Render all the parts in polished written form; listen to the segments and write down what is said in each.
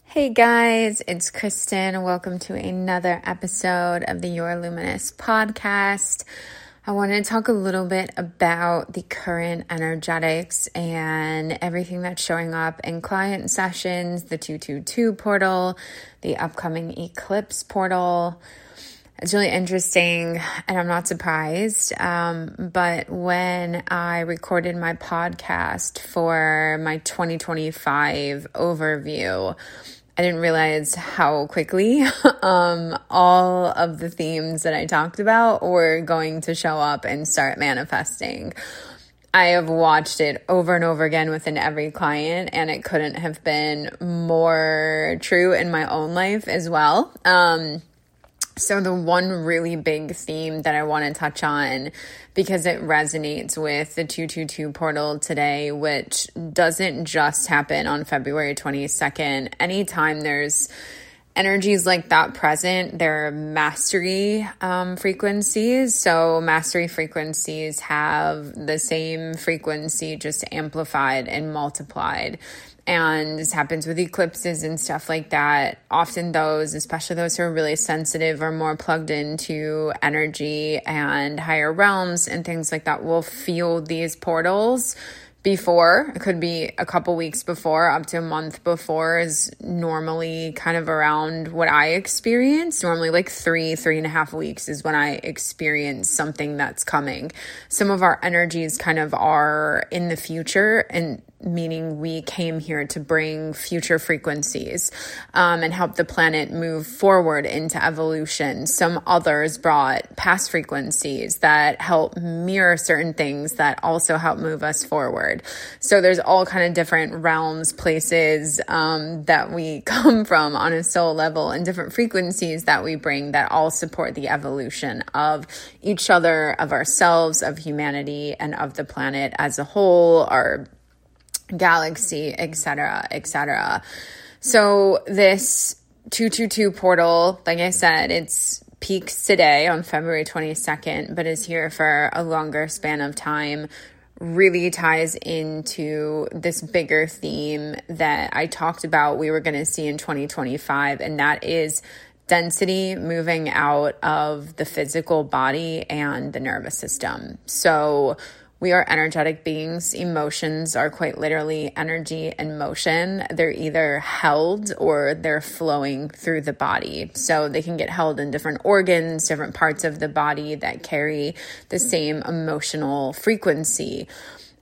Hey guys, it's Kristen. Welcome to another episode of the Your Luminous podcast. I want to talk a little bit about the current energetics and everything that's showing up in client sessions, the 222 portal, the upcoming eclipse portal. It's really interesting, and I'm not surprised, but when I recorded my podcast for my 2025 overview, I didn't realize how quickly all of the themes that I talked about were going to show up and start manifesting. I have watched it over and over again within every client, and it couldn't have been more true in my own life as well. So the one really big theme that I want to touch on, because it resonates with the 222 portal today, which doesn't just happen on February 22nd. Anytime there's energies like that present, there are mastery frequencies. So mastery frequencies have the same frequency, just amplified and multiplied. And this happens with eclipses and stuff like that. Often those, especially those who are really sensitive or more plugged into energy and higher realms and things like that, will feel these portals before. It could be a couple weeks before, up to a month before is normally kind of around what I experience. Normally like 3.5 weeks is when I experience something that's coming. Some of our energies kind of are in the future, and meaning we came here to bring future frequencies and help the planet move forward into evolution. Some others brought past frequencies that help mirror certain things that also help move us forward. So there's all kind of different realms, places that we come from on a soul level, and different frequencies that we bring that all support the evolution of each other, of ourselves, of humanity, and of the planet as a whole, our galaxy, etc., etc. So this 222 portal, like I said, it's peaks today on February 22nd, but is here for a longer span of time, really ties into this bigger theme that I talked about we were going to see in 2025, and that is density moving out of the physical body and the nervous system. So we are energetic beings. Emotions are quite literally energy and motion. They're either held or they're flowing through the body. So they can get held in different organs, different parts of the body that carry the same emotional frequency.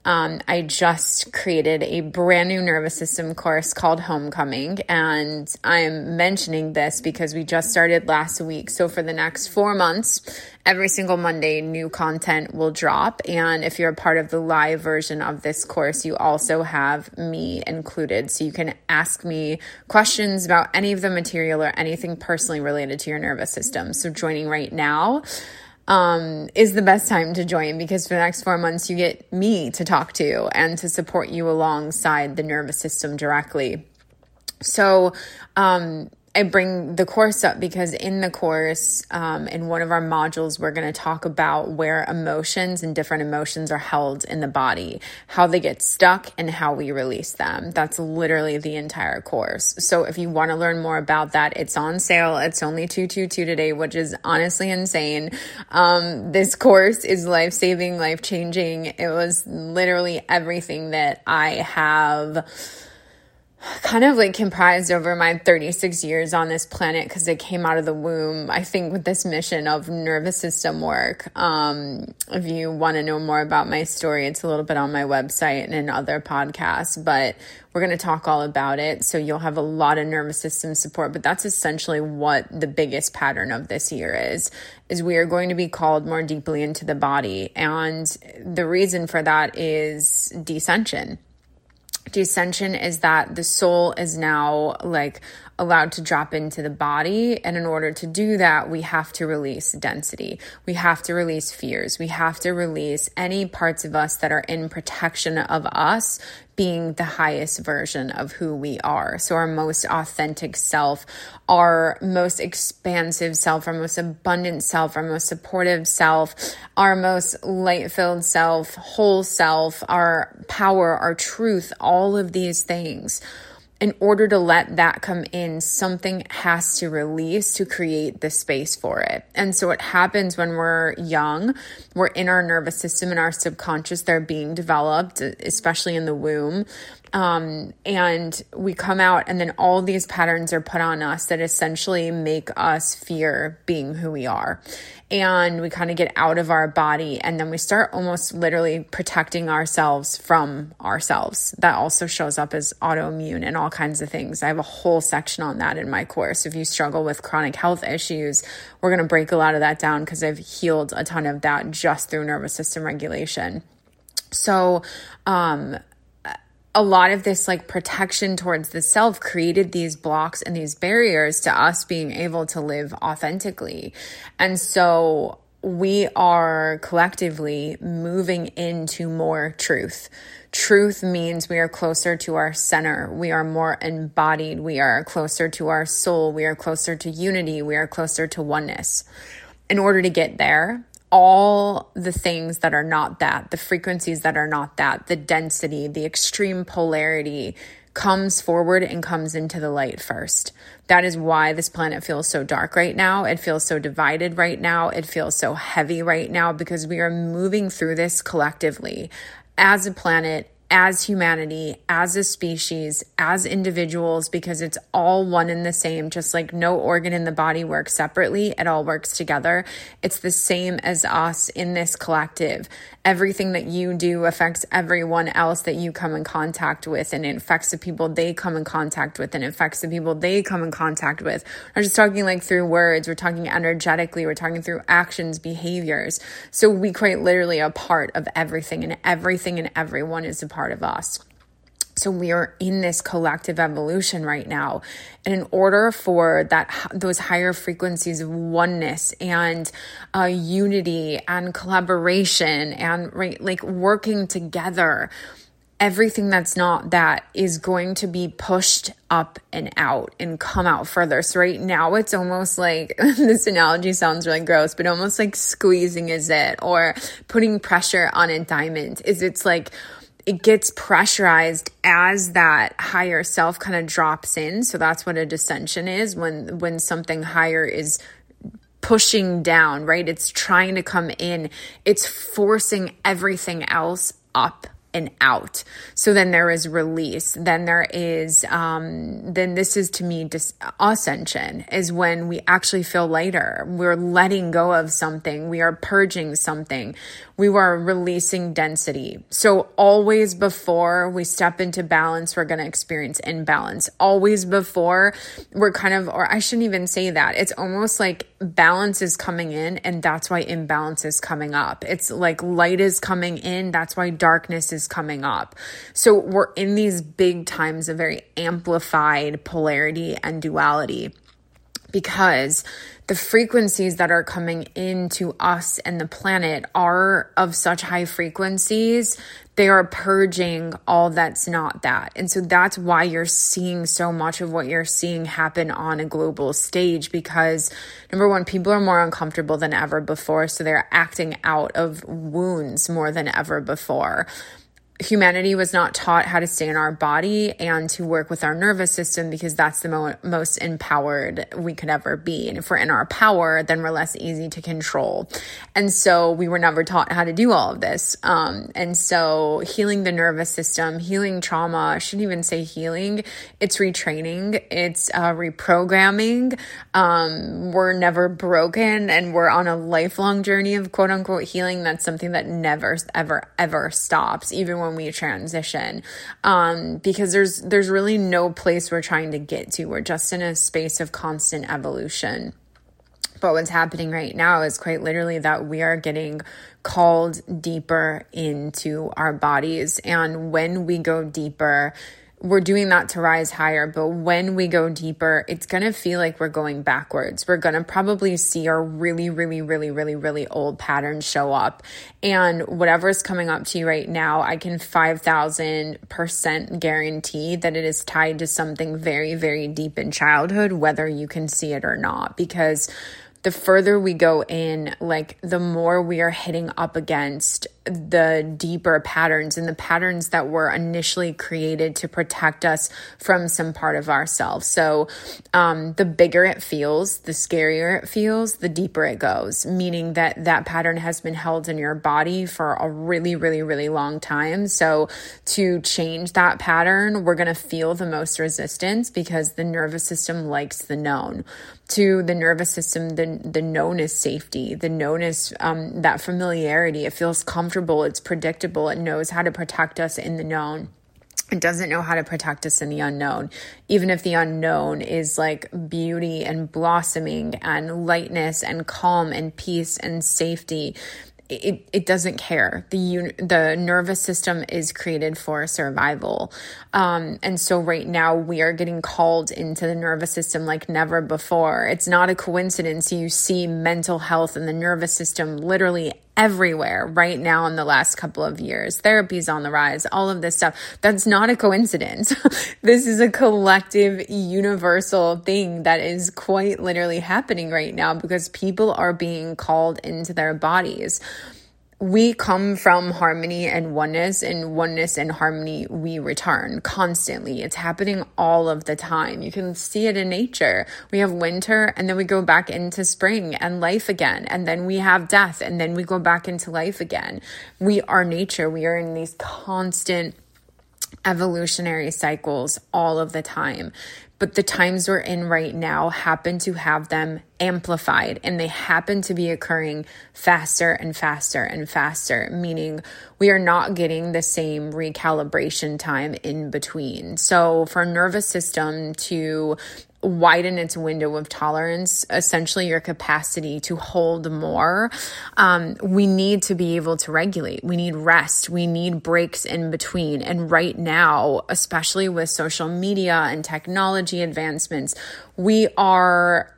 I just created a brand new nervous system course called Homecoming, and I'm mentioning this because we just started last week. So for the next 4 months, every single Monday, new content will drop. And if you're a part of the live version of this course, you also have me included. So you can ask me questions about any of the material or anything personally related to your nervous system. So joining right now is the best time to join, because for the next 4 months, you get me to talk to and to support you alongside the nervous system directly. So, I bring the course up because in the course, in one of our modules, we're going to talk about where emotions and different emotions are held in the body, how they get stuck, and how we release them. That's literally the entire course. So if you want to learn more about that, it's on sale. It's only $222 today, which is honestly insane. This course is life-saving, life-changing. It was literally everything that I have kind of like comprised over my 36 years on this planet, because it came out of the womb, I think, with this mission of nervous system work. If you want to know more about my story, it's a little bit on my website and in other podcasts, but we're going to talk all about it. So you'll have a lot of nervous system support, but that's essentially what the biggest pattern of this year is we are going to be called more deeply into the body. And the reason for that is descension. Descension is that the soul is now like allowed to drop into the body. And in order to do that, we have to release density. We have to release fears. We have to release any parts of us that are in protection of us being the highest version of who we are. So our most authentic self, our most expansive self, our most abundant self, our most supportive self, our most light-filled self, whole self, our power, our truth, all of these things in order to let that come in, something has to release to create the space for it. And so what happens when we're young, we're in our nervous system and our subconscious, they're being developed, especially in the womb. And we come out and then all these patterns are put on us that essentially make us fear being who we are. And we kind of get out of our body and then we start almost literally protecting ourselves from ourselves. That also shows up as autoimmune and all kinds of things. I have a whole section on that in my course. If you struggle with chronic health issues, we're going to break a lot of that down because I've healed a ton of that just through nervous system regulation. So, a lot of this like protection towards the self created these blocks and these barriers to us being able to live authentically. And so we are collectively moving into more truth. Truth means we are closer to our center. We are more embodied. We are closer to our soul. We are closer to unity. We are closer to oneness. In order to get there, all the things that are not that, the frequencies that are not that, the density, the extreme polarity comes forward and comes into the light first. That is why this planet feels so dark right now. It feels so divided right now. It feels so heavy right now because we are moving through this collectively as a planet, as humanity, as a species, as individuals, because it's all one and the same. Just like no organ in the body works separately, it all works together. It's the same as us in this collective. Everything that you do affects everyone else that you come in contact with, and it affects the people they come in contact with, and it affects the people they come in contact with. We're just talking like through words, we're talking energetically, we're talking through actions, behaviors. So we quite literally are part of everything, and everyone is a part of us. So we are in this collective evolution right now. And in order for those higher frequencies of oneness and unity and collaboration and like working together, everything that's not that is going to be pushed up and out and come out further. So right now it's almost like, this analogy sounds really gross, but almost like squeezing is it, or putting pressure on a diamond is it's like, it gets pressurized as that higher self kind of drops in. So that's what a descension is, when something higher is pushing down, right? It's trying to come in. It's forcing everything else up and out. So then there is release. Then there is, then this is to me, ascension is when we actually feel lighter. We're letting go of something. We are purging something. We are releasing density. So always before we step into balance, we're going to experience imbalance. Always before we're kind of, or I shouldn't even say that. It's almost like balance is coming in, and that's why imbalance is coming up. It's like light is coming in. That's why darkness is coming up. So we're in these big times of very amplified polarity and duality, because the frequencies that are coming into us and the planet are of such high frequencies. They are purging all that's not that. And so that's why you're seeing so much of what you're seeing happen on a global stage, because number one, people are more uncomfortable than ever before. So they're acting out of wounds more than ever before. Humanity was not taught how to stay in our body and to work with our nervous system, because that's the most empowered we could ever be. And if we're in our power, then we're less easy to control. And so we were never taught how to do all of this. And so healing the nervous system, healing trauma, I shouldn't even say healing. It's retraining. It's reprogramming. We're never broken, and we're on a lifelong journey of quote unquote healing. That's something that never, ever, ever stops, even when we transition, because there's really no place we're trying to get to. We're just in a space of constant evolution. But what's happening right now is quite literally that we are getting called deeper into our bodies. And when we go deeper, we're doing that to rise higher. But when we go deeper, it's going to feel like we're going backwards. We're going to probably see our really, really, really, really, really old patterns show up. And whatever's coming up to you right now, I can 5,000% guarantee that it is tied to something very, very deep in childhood, whether you can see it or not. Because the further we go in, like the more we are hitting up against the deeper patterns and the patterns that were initially created to protect us from some part of ourselves. So the bigger it feels, the scarier it feels, the deeper it goes, meaning that that pattern has been held in your body for a really, really, really long time. So to change that pattern, we're going to feel the most resistance because the nervous system likes the known. To the nervous system, the known is safety. The known is that familiarity. It feels comfortable. It's predictable. It knows how to protect us in the known. It doesn't know how to protect us in the unknown, even if the unknown is like beauty and blossoming and lightness and calm and peace and safety. It doesn't care. The nervous system is created for survival. And so right now we are getting called into the nervous system like never before. It's not a coincidence. You see mental health and the nervous system literally everywhere right now in the last couple of years. Therapy's on the rise, all of this stuff. That's not a coincidence. This is a collective, universal thing that is quite literally happening right now because people are being called into their bodies. We come from harmony and oneness and harmony we return constantly. It's happening all of the time. You can see it in nature. We have winter and then we go back into spring and life again. And then we have death and then we go back into life again. We are nature. We are in these constant evolutionary cycles all of the time. But the times we're in right now happen to have them amplified, and they happen to be occurring faster and faster and faster, meaning we are not getting the same recalibration time in between. So for nervous system to widen its window of tolerance, essentially your capacity to hold more, we need to be able to regulate. We need rest. We need breaks in between. And right now, especially with social media and technology advancements, we are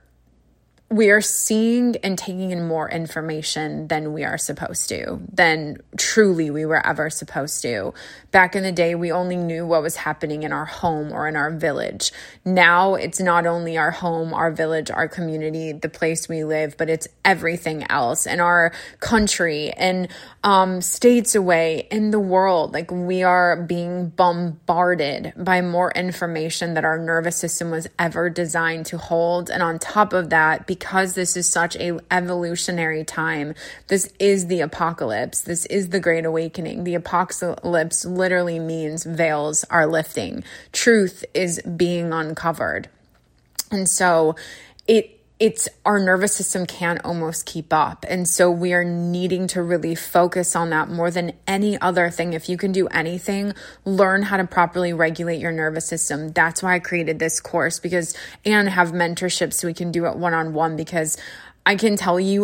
seeing and taking in more information than we are supposed to, than truly we were ever supposed to. Back in the day, we only knew what was happening in our home or in our village. Now it's not only our home, our village, our community, the place we live, but it's everything else in our country and states away in the world. Like we are being bombarded by more information that our nervous system was ever designed to hold. And on top of that, because this is such a evolutionary time, this is the apocalypse. This is the Great Awakening. The apocalypse literally means veils are lifting. Truth is being uncovered. And so it's our nervous system can't almost keep up. And so we are needing to really focus on that more than any other thing. If you can do anything, learn how to properly regulate your nervous system. That's why I created this course and have mentorship so we can do it one-on-one, because I can tell you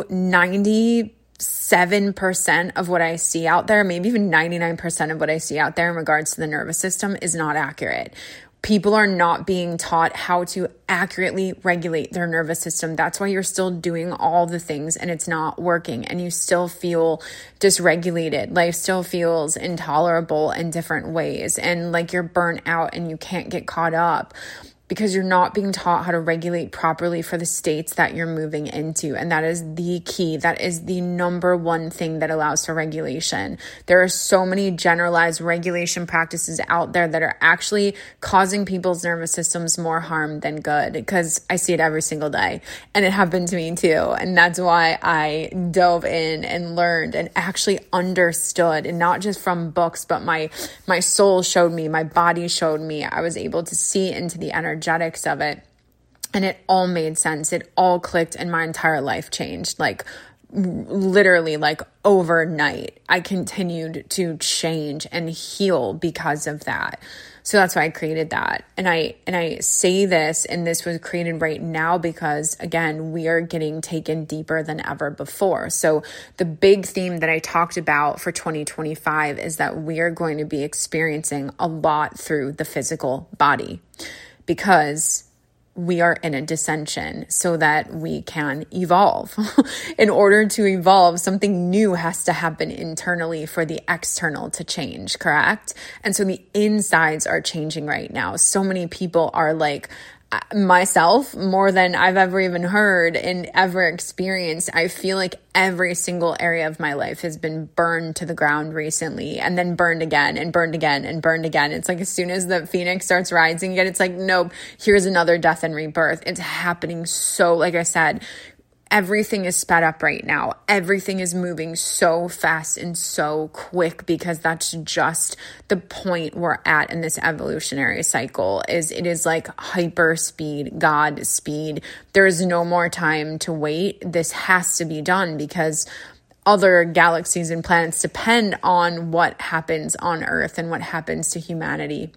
97% of what I see out there, maybe even 99% of what I see out there in regards to the nervous system is not accurate. People are not being taught how to accurately regulate their nervous system. That's why you're still doing all the things and it's not working and you still feel dysregulated. Life still feels intolerable in different ways and like you're burnt out and you can't get caught up, because you're not being taught how to regulate properly for the states that you're moving into. And that is the key. That is the number one thing that allows for regulation. There are so many generalized regulation practices out there that are actually causing people's nervous systems more harm than good, because I see it every single day and it happened to me too. And that's why I dove in and learned and actually understood, and not just from books, but my soul showed me, my body showed me. I was able to see into the energetics of it, and it all made sense. It all clicked and my entire life changed. Like literally like overnight, I continued to change and heal because of that. So that's why I created that. And I say this, and this was created right now because, again, we are getting taken deeper than ever before. So the big theme that I talked about for 2025 is that we are going to be experiencing a lot through the physical body, because we are in a dissension so that we can evolve. In order to evolve, something new has to happen internally for the external to change, correct? And so the insides are changing right now. So many people are like myself more than I've ever even heard and ever experienced. I feel like every single area of my life has been burned to the ground recently, and then burned again and burned again and burned again. It's like as soon as the phoenix starts rising again, it's like, nope, here's another death and rebirth. It's happening. So like I said, everything is sped up right now. Everything is moving so fast and so quick because that's just the point we're at in this evolutionary cycle. It is like hyper speed, God speed. There is no more time to wait. This has to be done because other galaxies and planets depend on what happens on Earth and what happens to humanity.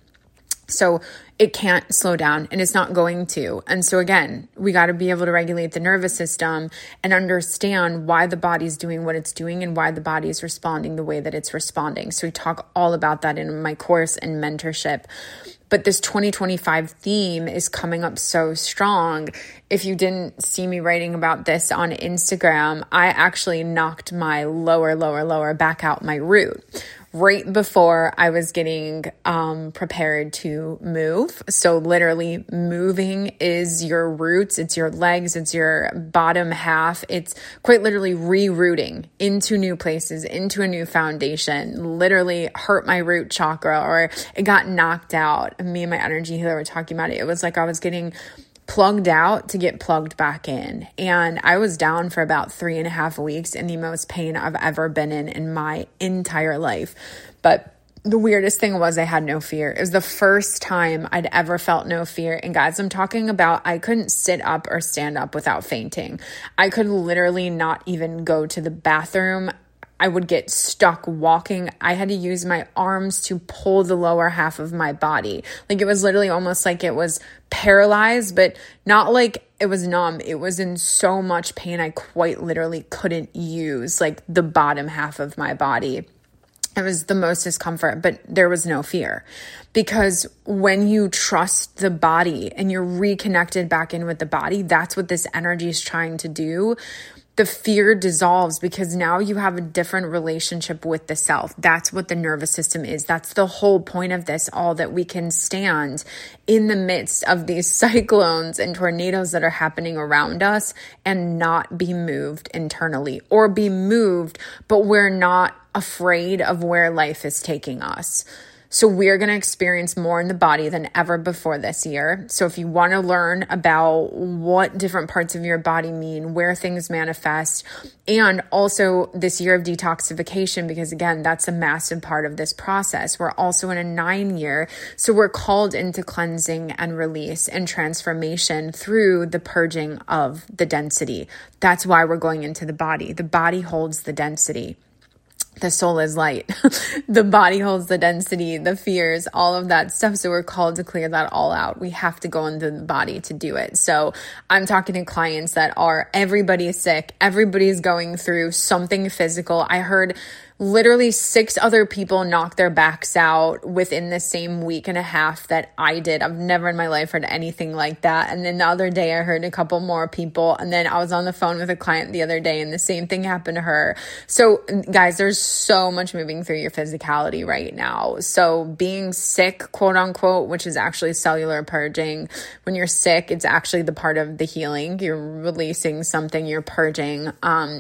So it can't slow down, and it's not going to. And so again, we got to be able to regulate the nervous system and understand why the body's doing what it's doing and why the body is responding the way that it's responding. So we talk all about that in my course and mentorship. But this 2025 theme is coming up so strong. If you didn't see me writing about this on Instagram, I actually knocked my lower back out my root right before I was getting prepared to move. So literally moving is your roots, it's your legs, it's your bottom half. It's quite literally rerouting into new places, into a new foundation. Literally hurt my root chakra, or it got knocked out. Me and my energy healer were talking about it. It was like I was getting plugged out to get plugged back in. And I was down for about 3.5 weeks in the most pain I've ever been in my entire life. But the weirdest thing was I had no fear. It was the first time I'd ever felt no fear. And guys, I'm talking about I couldn't sit up or stand up without fainting. I could literally not even go to the bathroom. I would get stuck walking. I had to use my arms to pull the lower half of my body. Like it was literally almost like it was paralyzed, but not like it was numb. It was in so much pain. I quite literally couldn't use like the bottom half of my body. It was the most discomfort, but there was no fear, because when you trust the body and you're reconnected back in with the body, that's what this energy is trying to do. The fear dissolves because now you have a different relationship with the self. That's what the nervous system is. That's the whole point of this all, that we can stand in the midst of these cyclones and tornadoes that are happening around us and not be moved internally, or be moved, but we're not afraid of where life is taking us. So we're going to experience more in the body than ever before this year. So if you want to learn about what different parts of your body mean, where things manifest, and also this year of detoxification, because again, that's a massive part of this process. We're also in a 9 year. So we're called into cleansing and release and transformation through the purging of the density. That's why we're going into the body. The body holds the density. The soul is light. The body holds the density, the fears, all of that stuff. So we're called to clear that all out. We have to go into the body to do it. So I'm talking to clients that everybody is sick. Everybody's going through something physical. I heard literally 6 other people knock their backs out within the same week and a half that I did. I've never in my life heard anything like that. And then the other day I heard a couple more people. And then I was on the phone with a client the other day and the same thing happened to her. So guys, there's so much moving through your physicality right now. So being sick, quote unquote, which is actually cellular purging. When you're sick, it's actually the part of the healing. You're releasing something, you're purging,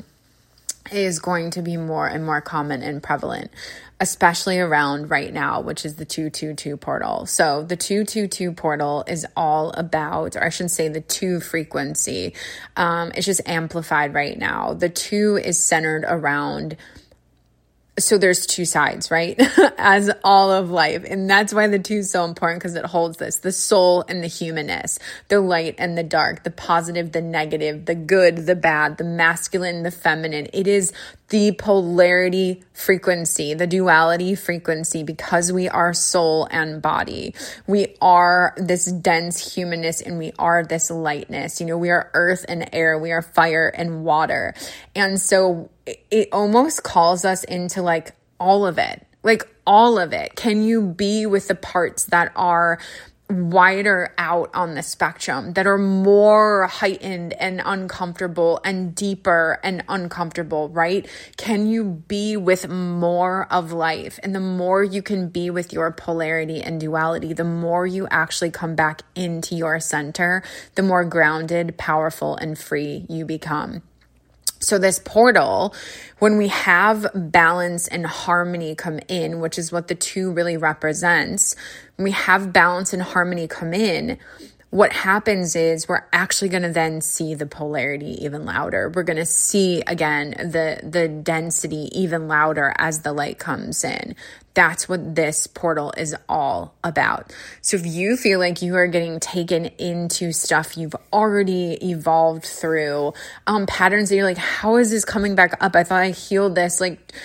is going to be more and more common and prevalent, especially around right now, which is the 222 portal. So the 222 portal is all about, or I shouldn't say the 2 frequency. It's just amplified right now. The 2 is centered around, so there's 2 sides, right? As all of life. And that's why the 2 is so important, because it holds this, the soul and the humanness, the light and the dark, the positive, the negative, the good, the bad, the masculine, the feminine. It is the polarity frequency, the duality frequency, because we are soul and body. We are this dense humanness and we are this lightness. We are earth and air. We are fire and water. And so it almost calls us into like all of it. Can you be with the parts that are wider out on the spectrum, that are more heightened and uncomfortable and deeper and uncomfortable, right? Can you be with more of life? And the more you can be with your polarity and duality, the more you actually come back into your center, the more grounded, powerful, and free you become. So this portal, when we have balance and harmony come in, which is what the two really represents, when we have balance and harmony come in, what happens is we're actually going to then see the polarity even louder. We're going to see, again, the density even louder as the light comes in. That's what this portal is all about. So if you feel like you are getting taken into stuff you've already evolved through, patterns that you're like, how is this coming back up? I thought I healed this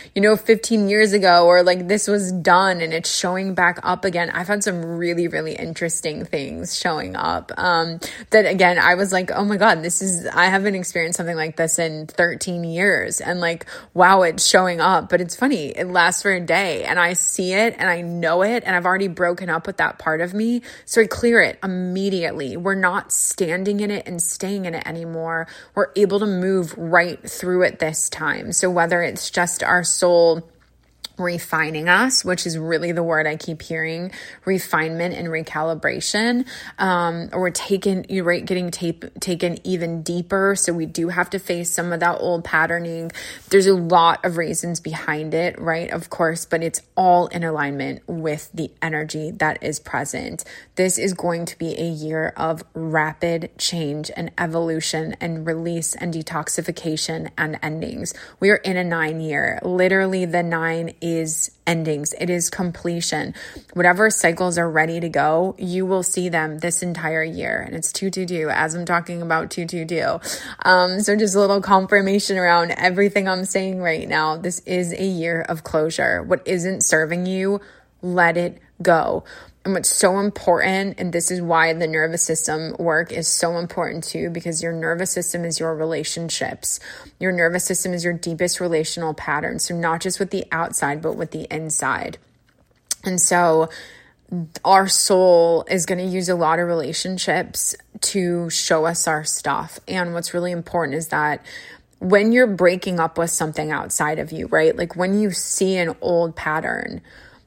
15 years ago, or like this was done and it's showing back up again. I've had some really, really interesting things showing up that again, I was like, oh my God, I haven't experienced something like this in 13 years. And like, wow, it's showing up. But it's funny, it lasts for a day and I see it and I know it and I've already broken up with that part of me. So I clear it immediately. We're not standing in it and staying in it anymore. We're able to move right through it this time. So whether it's just our soul refining us, which is really the word I keep hearing, refinement and recalibration, or we're getting taken even deeper. So we do have to face some of that old patterning. There's a lot of reasons behind it, right? Of course, but it's all in alignment with the energy that is present. This is going to be a year of rapid change and evolution and release and detoxification and endings. We are in a 9-year. Literally, the 9 is endings. It is completion. Whatever cycles are ready to go, you will see them this entire year. And it's 222 as I'm talking about 222. So just a little confirmation around everything I'm saying right now. This is a year of closure. What isn't serving you, let it go. And what's so important, and this is why the nervous system work is so important too, because your nervous system is your relationships. Your nervous system is your deepest relational pattern. So not just with the outside, but with the inside. And so our soul is going to use a lot of relationships to show us our stuff. And what's really important is that when you're breaking up with something outside of you, right? Like when you see an old pattern,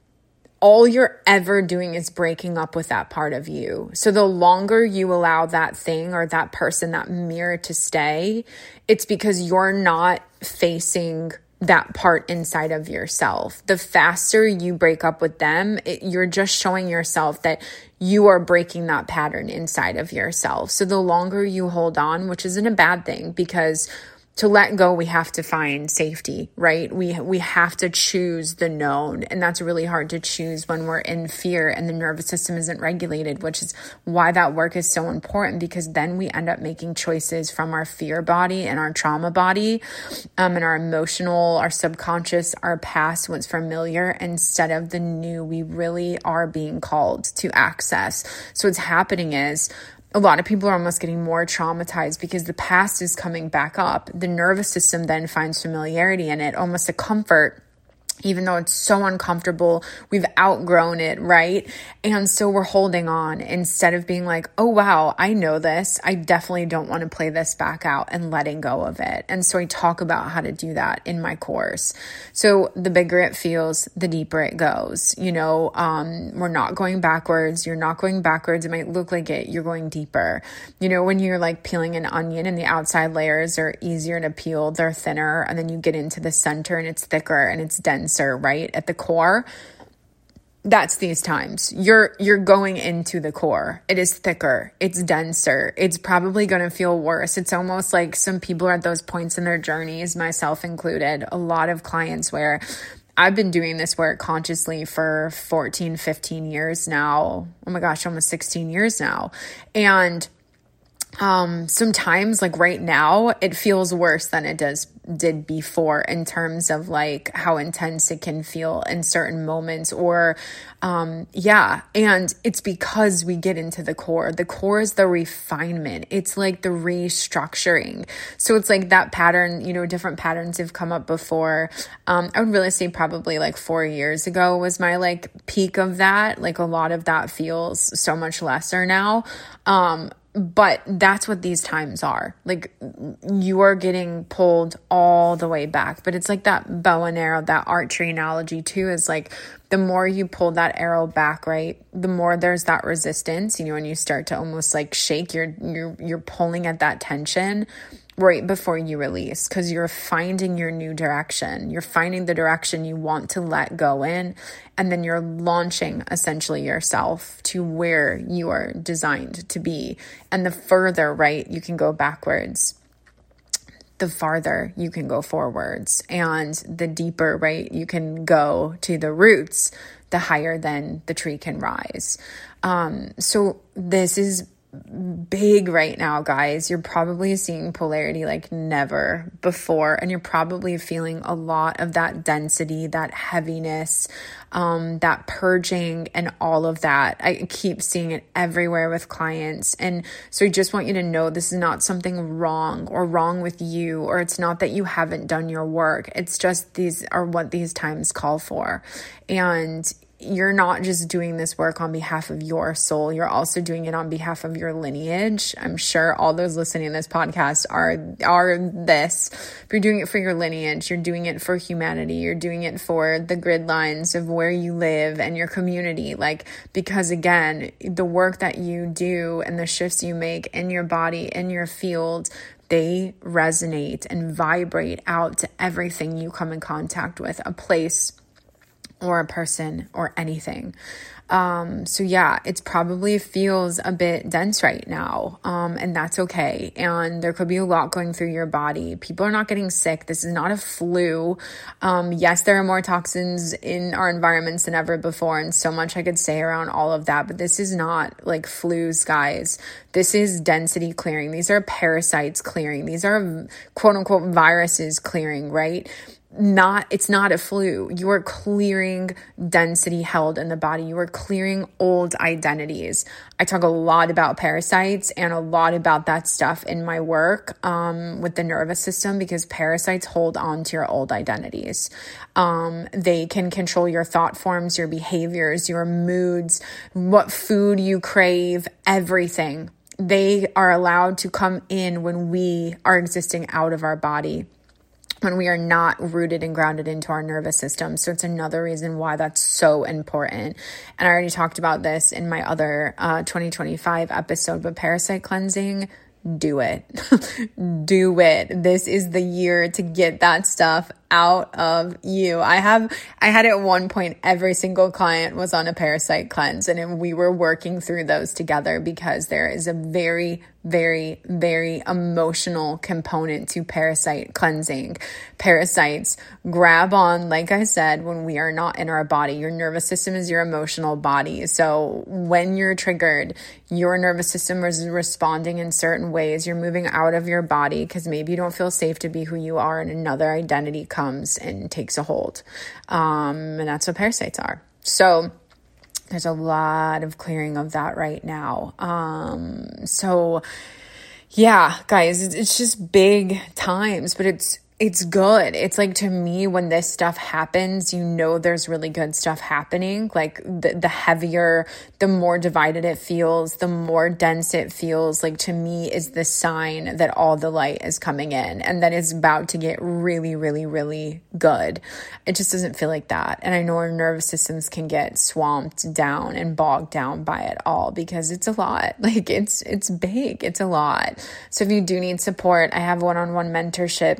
all you're ever doing is breaking up with that part of you. So the longer you allow that thing or that person, that mirror to stay, it's because you're not facing that part inside of yourself. The faster you break up with them, you're just showing yourself that you are breaking that pattern inside of yourself. So the longer you hold on, which isn't a bad thing, because to let go, we have to find safety, right? We have to choose the known. And that's really hard to choose when we're in fear and the nervous system isn't regulated, which is why that work is so important, because then we end up making choices from our fear body and our trauma body, and our emotional, our subconscious, our past, what's familiar, instead of the new we really are being called to access. So what's happening is, a lot of people are almost getting more traumatized because the past is coming back up. The nervous system then finds familiarity in it, almost a comfort, even though it's so uncomfortable. We've outgrown it, right? And so we're holding on instead of being like, oh, wow, I know this. I definitely don't want to play this back out, and letting go of it. And so I talk about how to do that in my course. So the bigger it feels, the deeper it goes. We're not going backwards. You're not going backwards. It might look like it. You're going deeper. When you're like peeling an onion and the outside layers are easier to peel, they're thinner. And then you get into the center and it's thicker and it's denser, right? At the core, that's these times. You're going into the core. It is thicker. It's denser. It's probably going to feel worse. It's almost like some people are at those points in their journeys, myself included, a lot of clients where I've been doing this work consciously for 14, 15 years now. Oh my gosh, almost 16 years now. And sometimes like right now it feels worse than it did before in terms of like how intense it can feel in certain moments or and it's because we get into the core is the refinement. It's like the restructuring. So it's like that pattern, different patterns have come up before. I would really say probably like 4 years ago was my like peak of that. Like a lot of that feels so much lesser now. But that's what these times are. Like you are getting pulled all the way back. But it's like that bow and arrow, that archery analogy too, is like the more you pull that arrow back, right, the more there's that resistance, and you start to almost like shake, you're pulling at that tension right before you release, because you're finding your new direction. You're finding the direction you want to let go in, and then you're launching essentially yourself to where you are designed to be. And the further, right, you can go backwards, the farther you can go forwards, and the deeper, right, you can go to the roots, the higher then the tree can rise. So this is big right now, guys. You're probably seeing polarity like never before, and you're probably feeling a lot of that density, that heaviness, that purging, and all of that. I keep seeing it everywhere with clients. And so I just want you to know this is not something wrong with you, or it's not that you haven't done your work. It's just these are what these times call for. And you're not just doing this work on behalf of your soul. You're also doing it on behalf of your lineage. I'm sure all those listening to this podcast are this. If you're doing it for your lineage, you're doing it for humanity. You're doing it for the grid lines of where you live and your community. Like, because again, the work that you do and the shifts you make in your body, in your field, they resonate and vibrate out to everything you come in contact with, a place or a person or anything. So yeah, it's probably feels a bit dense right now. And that's okay. And there could be a lot going through your body. People are not getting sick. This is not a flu. Yes, there are more toxins in our environments than ever before. And so much I could say around all of that, but this is not like flus, guys. This is density clearing. These are parasites clearing. These are quote unquote viruses clearing, right? It's not a flu. You are clearing density held in the body. You are clearing old identities. I talk a lot about parasites and a lot about that stuff in my work with the nervous system, because parasites hold on to your old identities. They can control your thought forms, your behaviors, your moods, what food you crave, everything. They are allowed to come in when we are existing out of our body, when we are not rooted and grounded into our nervous system. So it's another reason why that's so important. And I already talked about this in my other 2025 episode, but parasite cleansing, do it. Do it. This is the year to get that stuff out of you. I had at one point, every single client was on a parasite cleanse, and we were working through those together, because there is a very, very, very emotional component to parasite cleansing. Parasites grab on, like I said, when we are not in our body. Your nervous system is your emotional body. So when you're triggered, your nervous system is responding in certain ways. You're moving out of your body because maybe you don't feel safe to be who you are, and another identity comes and takes a hold. And that's what parasites are. So there's a lot of clearing of that right now. So yeah, guys, it's just big times, but it's good. It's like, to me, when this stuff happens, there's really good stuff happening. Like the heavier, the more divided it feels, the more dense it feels, like, to me, is the sign that all the light is coming in and that it's about to get really, really, really good. It just doesn't feel like that. And I know our nervous systems can get swamped down and bogged down by it all, because it's a lot. Like it's big. It's a lot. So if you do need support, I have one-on-one mentorships. We work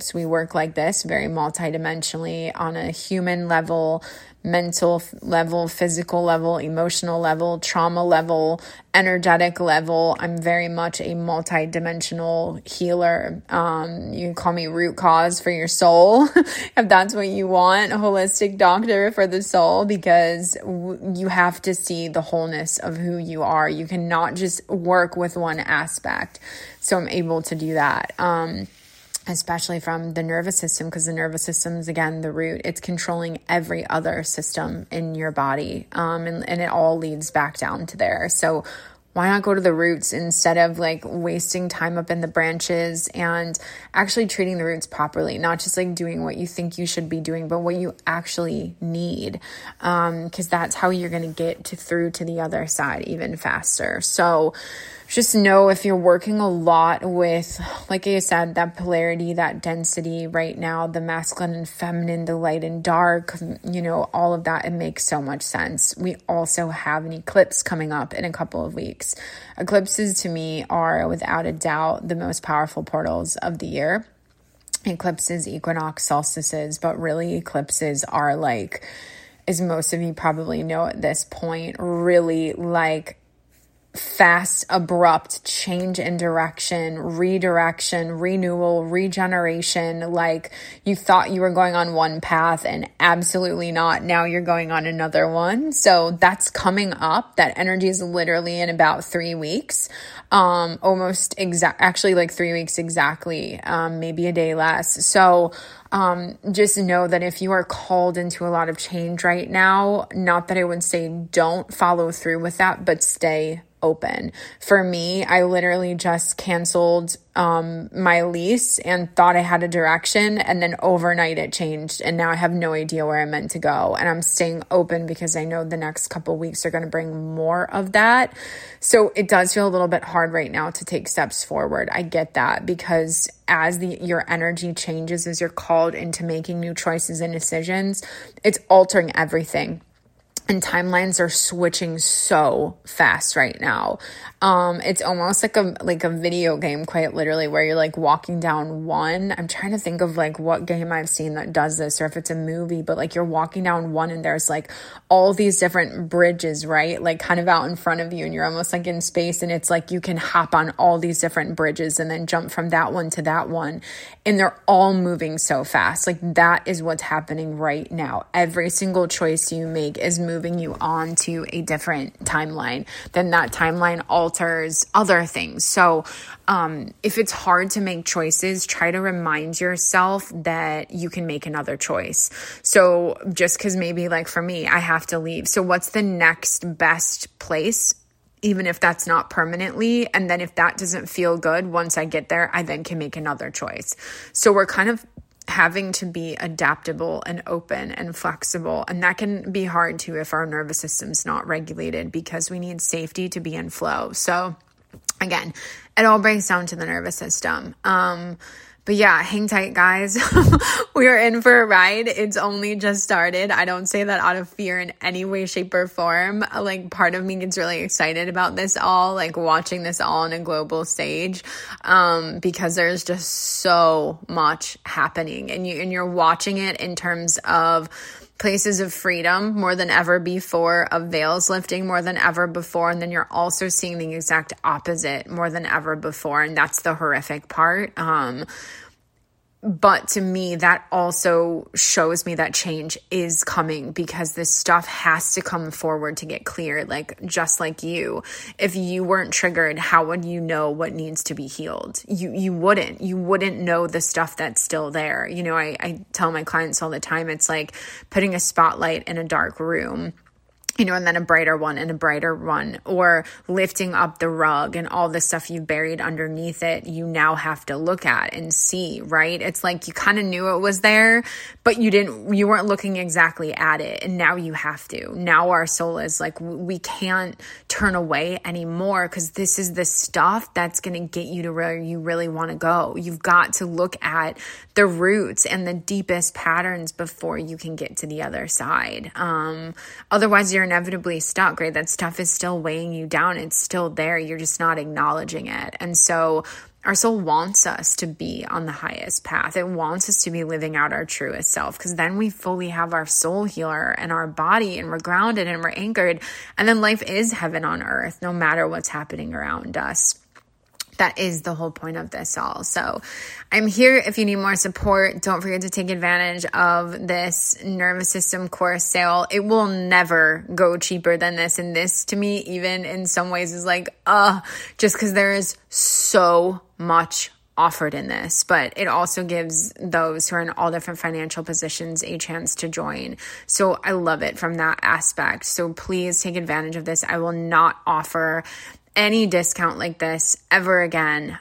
work like this, very multidimensionally on a human level, mental level, physical level, emotional level, trauma level, energetic level. I'm very much a multidimensional healer. You can call me root cause for your soul if that's what you want, a holistic doctor for the soul, because you have to see the wholeness of who you are. You cannot just work with one aspect. So I'm able to do that. Especially from the nervous system, because the nervous system is, again, the root. It's controlling every other system in your body, and it all leads back down to there. So why not go to the roots instead of like wasting time up in the branches and actually treating the roots properly, not just like doing what you think you should be doing, but what you actually need, because that's how you're going to get through to the other side even faster. So just know if you're working a lot with, like I said, that polarity, that density right now, the masculine and feminine, the light and dark, all of that, it makes so much sense. We also have an eclipse coming up in a couple of weeks. Eclipses to me are without a doubt the most powerful portals of the year. Eclipses, equinox, solstices, but really eclipses are like, as most of you probably know at this point, really like fast, abrupt change in direction, redirection, renewal, regeneration. Like you thought you were going on one path and absolutely not. Now you're going on another one. So that's coming up. That energy is literally in about 3 weeks. Actually like 3 weeks exactly, maybe a day less. So just know that if you are called into a lot of change right now, not that I would say don't follow through with that, but stay open. For me, I literally just canceled my lease and thought I had a direction, and then overnight it changed, and now I have no idea where I'm meant to go, and I'm staying open because I know the next couple of weeks are going to bring more of that. So it does feel a little bit hard right now to take steps forward. I get that, because as your energy changes, as you're called into making new choices and decisions, it's altering everything. And timelines are switching so fast right now. It's almost like a video game, quite literally, where you're like walking down one. I'm trying to think of like what game I've seen that does this, or if it's a movie, but like you're walking down one and there's like all these different bridges, right? Like kind of out in front of you, and you're almost like in space, and it's like you can hop on all these different bridges and then jump from that one to that one. And they're all moving so fast. Like that is what's happening right now. Every single choice you make is moving you on to a different timeline. Then that timeline alters other things. So if it's hard to make choices, try to remind yourself that you can make another choice. So just because maybe like for me, I have to leave. So what's the next best place? Even if that's not permanently. And then if that doesn't feel good, once I get there, I then can make another choice. So we're kind of having to be adaptable and open and flexible. And that can be hard too if our nervous system's not regulated, because we need safety to be in flow. So again, it all breaks down to the nervous system. But yeah, hang tight, guys. We are in for a ride. It's only just started. I don't say that out of fear in any way, shape, or form. Like part of me gets really excited about this all, like watching this all on a global stage, because there's just so much happening, and you're watching it in terms of places of freedom more than ever before, of veils lifting more than ever before. And then you're also seeing the exact opposite more than ever before. And that's the horrific part. But to me, that also shows me that change is coming, because this stuff has to come forward to get clear. Like, just like you, if you weren't triggered, how would you know what needs to be healed? You wouldn't know the stuff that's still there. I tell my clients all the time, it's like putting a spotlight in a dark room, and then a brighter one and a brighter one, or lifting up the rug and all the stuff you've buried underneath it, you now have to look at and see, right? It's like you kind of knew it was there, but you weren't looking exactly at it. And now you have to. Now our soul is like, we can't turn away anymore, because this is the stuff that's going to get you to where you really want to go. You've got to look at the roots and the deepest patterns before you can get to the other side. Otherwise, you're inevitably stuck, right? That stuff is still weighing you down. It's still there. You're just not acknowledging it. And so our soul wants us to be on the highest path. It wants us to be living out our truest self, because then we fully have our soul healer and our body, and we're grounded and we're anchored. And then life is heaven on earth, no matter what's happening around us. That is the whole point of this all. So I'm here if you need more support. Don't forget to take advantage of this nervous system course sale. It will never go cheaper than this. And this, to me, even in some ways is like, just because there is so much offered in this, but it also gives those who are in all different financial positions a chance to join. So I love it from that aspect. So please take advantage of this. I will not offer any discount like this ever again.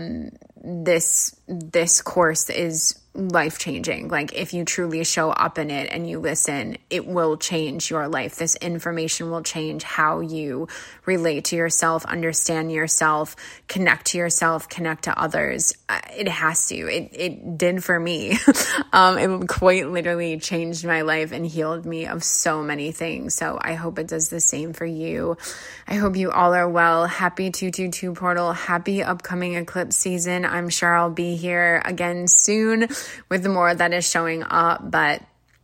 This course is life-changing. Like, if you truly show up in it and you listen, it will change your life. This information will change how you relate to yourself, understand yourself, connect to yourself, connect to others. It has to. It did for me. It quite literally changed my life and healed me of so many things. So I hope it does the same for you. I hope you all are well. Happy 222 portal. Happy upcoming eclipse season. I'm sure I'll be here again soon with more that is showing up. But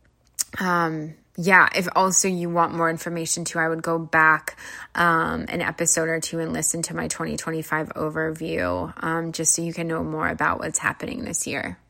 if also you want more information too, I would go back an episode or two and listen to my 2025 overview, just so you can know more about what's happening this year.